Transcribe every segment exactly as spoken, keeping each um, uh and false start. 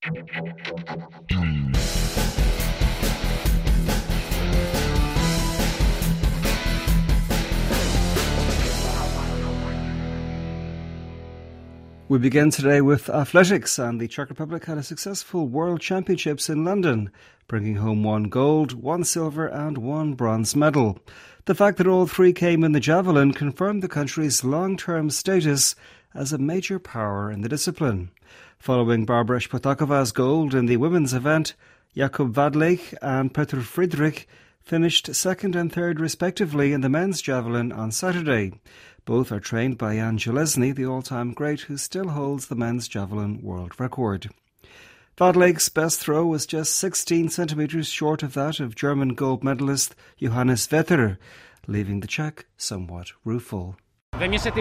We begin today with athletics, and the Czech Republic had a successful World Championships in London, bringing home one gold, one silver and one bronze medal. The fact that all three came in the javelin confirmed the country's long-term status as a major power in the discipline. Following Barbara Špotáková's gold in the women's event, Jakub Vadlich and Petr Friedrich finished second and third respectively in the men's javelin on Saturday. Both are trained by Jan Železný, the all-time great who still holds the men's javelin world record. Vadlich's best throw was just sixteen centimetres short of that of German gold medalist Johannes Vetter, leaving the Czech somewhat rueful. My feelings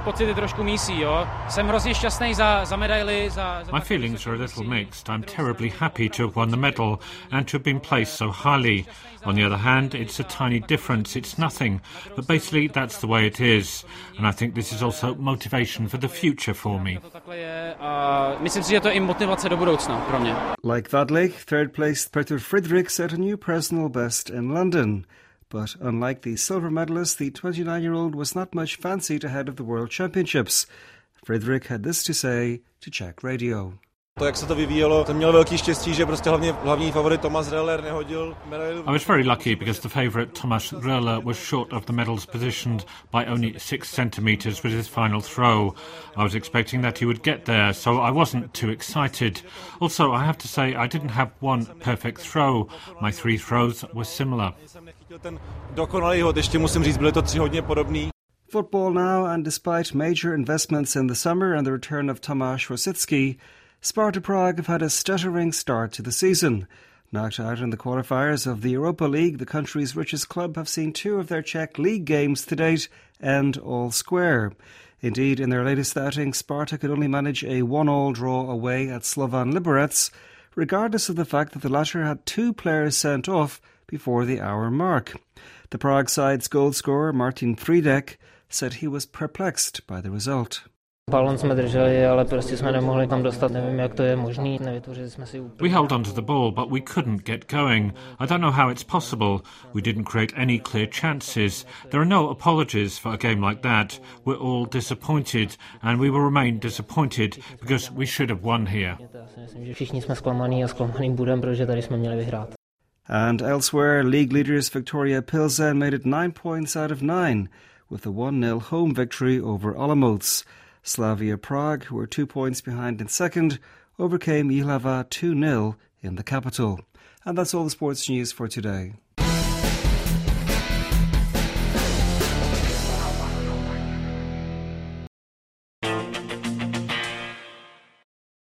are a little mixed. I'm terribly happy to have won the medal and to have been placed so highly. On the other hand, it's a tiny difference. It's nothing. But basically, that's the way it is. And I think this is also motivation for the future for me. Like Vadlich, third-placed Petr Friedrich set a new personal best in London. But unlike the silver medalist, the twenty-nine-year-old was not much fancied ahead of the World Championships. Friedrich had this to say to Czech radio. I was very lucky because the favourite Tomáš Gröler was short of the medals positioned by only six centimetres with his final throw. I was expecting that he would get there, so I wasn't too excited. Also, I have to say I didn't have one perfect throw. My three throws were similar. Football now, and despite major investments in the summer and the return of Tomáš Rosický, Sparta Prague have had a stuttering start to the season. Knocked out in the qualifiers of the Europa League, the country's richest club have seen two of their Czech league games to date end all square. Indeed, in their latest outing, Sparta could only manage a one-all draw away at Slovan Liberec, regardless of the fact that the latter had two players sent off before the hour mark. The Prague side's goal scorer, Martin Friedek, said he was perplexed by the result. We held on to the ball, but we couldn't get going. I don't know how it's possible. We didn't create any clear chances. There are no apologies for a game like that. We're all disappointed, and we will remain disappointed because we should have won here. And elsewhere, league leaders Victoria Pilsen made it nine points out of nine with a one nil home victory over Olomouc. Slavia Prague, who were two points behind in second, overcame Jihlava two nil in the capital. And that's all the sports news for today.